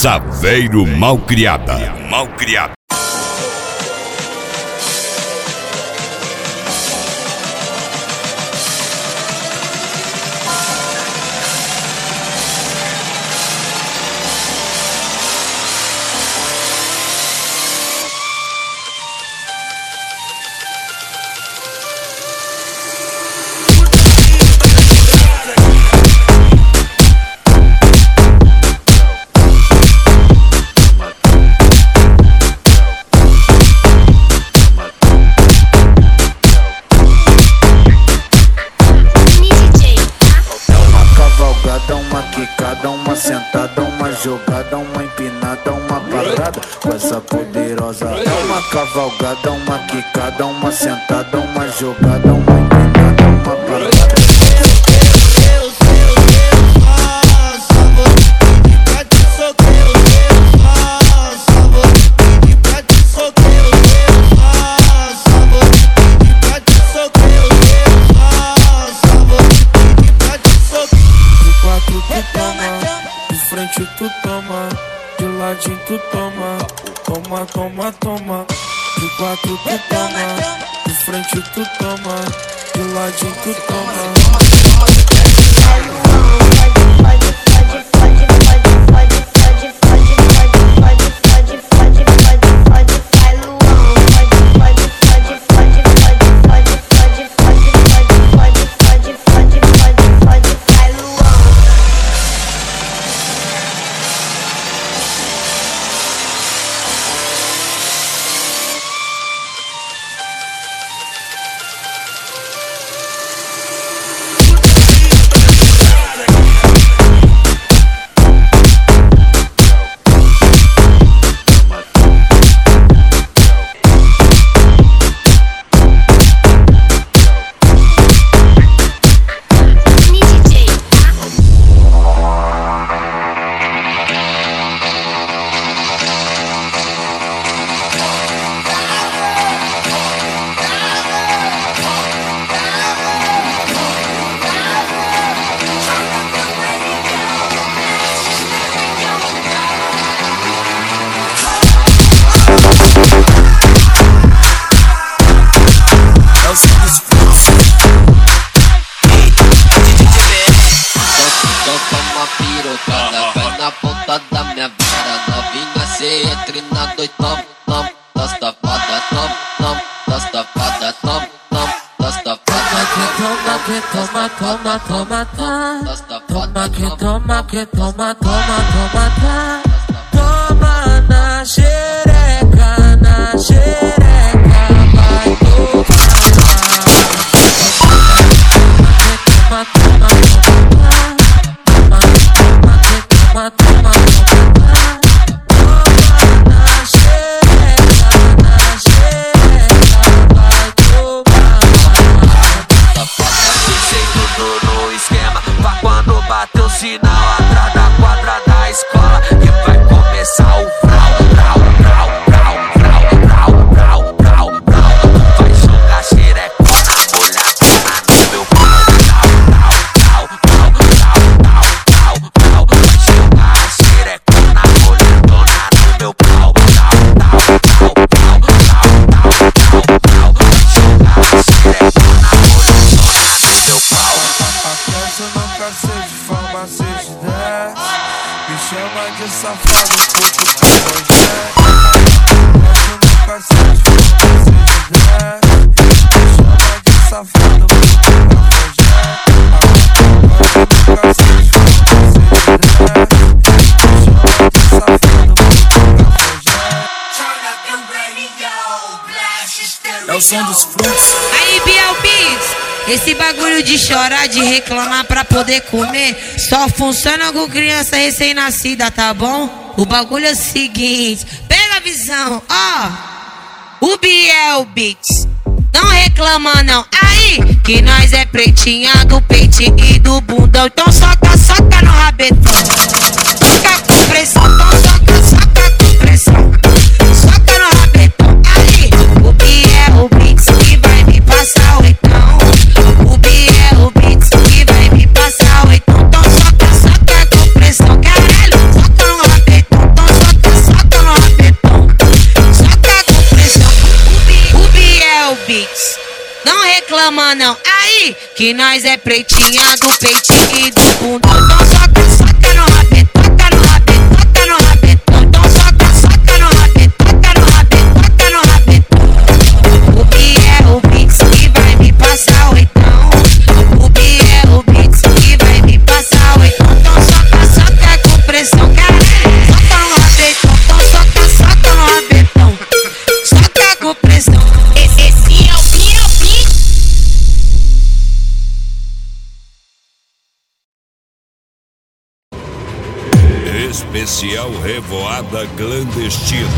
Saveiro Malcriada. Uma sentada, uma jogada, uma empinada, uma parada com essa poderosa. É uma cavalgada, uma quicada, uma sentada, uma jogada, uma empinada, uma parada. Tu toma, de ladinho tu toma, toma, toma, toma. De quatro tu toma, de frente tu toma, de ladinho tu toma. Na ponta da minha vara, novinha, cê entre na dois, tom, tom, das tapadas, tom, tom, das tapadas, tom, tom, das tapadas. Toma que toma, toma, toma, tá. Toma que toma, que toma, toma, toma, tá. Toma na xereca, na xereca, vai tomar. Toma, toma, toma, toma, toma, na xereca, vai tomar. Deixei tudo no esquema, pra quando bater o sinal atrás da quadra da escola, que vai começar o frau, frau, frau, frau, frau, frau, frau, frau, frau. Tu vai jogar xerecona, molhadona no meu pau, frau, frau, frau, frau, frau, frau, frau. Vai jogar xerecona, molhadona no meu pau, frau, frau, frau, frau, frau, frau, frau. Vai jogar xerecona, molhadona no meu pau. Acaso eu não cansei de fama, 6 de 10. Me chama de safado, puto que projeto. Acaso eu não cansei de fama, 6 de 10. Me chama de safado, puto que projeto. Acaso eu não cansei de fama, 6 de 10. Me chama de safado, puto que projeto. É o som dos fluxos. Aí, Biel Beats, esse bagulho de chorar, de reclamar pra poder comer, só funciona com criança recém-nascida, tá bom? O bagulho é o seguinte, pega a visão, ó. O Biel Beats, não reclama não. Aí, que nós é pretinha do peitinho e do bundão. Então soca, soca no rabetão. Soca com pressão, então soca, soca com pressão. Soca no rabetão. Aí, o Biel Beats que vai me passar o então. O Biel Beats que vai me passar o então. Então soca, soca com pressão. Caralho, soca no rabetão. Não reclama não, aí que nós é pretinha do peitinho e do bundão. Então soca, soca no rabetão, toca no rabetão, toca no rabetão. Então soca, soca no rabetão, toca no rabetão, toca no rabetão. O que é o Beats que vai me passar oitão? O que é o Beats que vai me passar oitão? Então soca, soca com pressão, cara. Soca no rabetão, então soca, soca no rabetão. Soca com pressão. Esse é o Especial Revoada Clandestina.